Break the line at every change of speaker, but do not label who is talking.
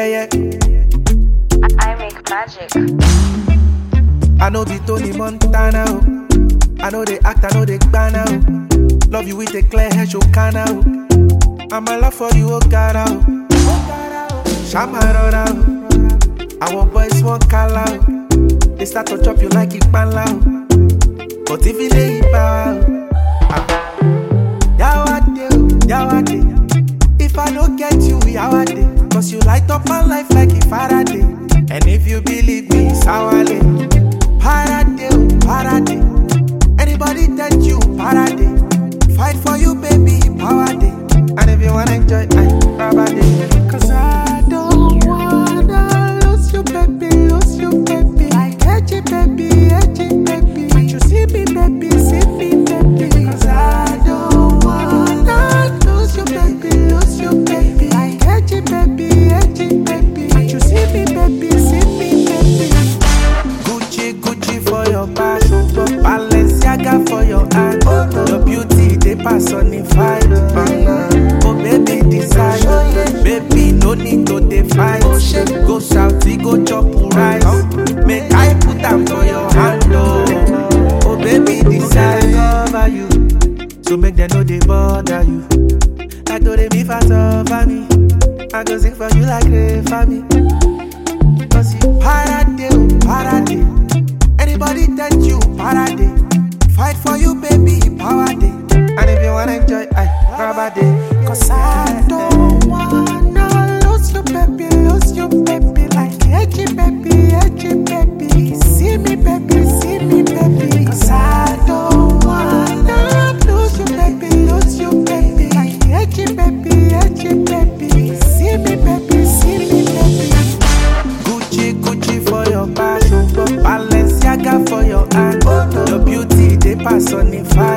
yeah, yeah.
I make magic.
I know the Tony Montana. Oh. I know they act, I know they banana. Oh. Love you with a clear hair, show canal. I'm a love for you, oh God. Shamarora. Our boys won't call out. They start to chop you like it pan loud. But if it ain't power, Yawade. If I don't get you, Yawade. Cause you light up my life like a Faraday. And if you believe me, Sawale. Parade. Anybody that you, Parade. Fight for you, baby, power day. And if you wanna enjoy, rubber day. Cause I don't wanna lose you, baby. I get you, baby. When you see me, baby. Cause I don't wanna lose you, baby. I get you, baby. When you see me, baby. Gucci for your back, Balenciaga for your hand. Your beauty, they personify. Oh baby, decide. Baby, no need to define. Go shout, go chop rice. Make I put them for your hand. Oh baby, decide. Cover you, so make them know they bother you. I told them if I suffer me, I go sing for you like a family. Cause you parade. Anybody that you parade. Fight for you, baby, power day. And if you wanna enjoy, rubber day. Cause I don't wanna lose you, baby. Like edgy, baby. See me, baby. Cause I don't wanna lose you, baby. Like edgy, baby. See me, baby. Gucci for your back, Balenciaga for your hand. Your beauty, they personify.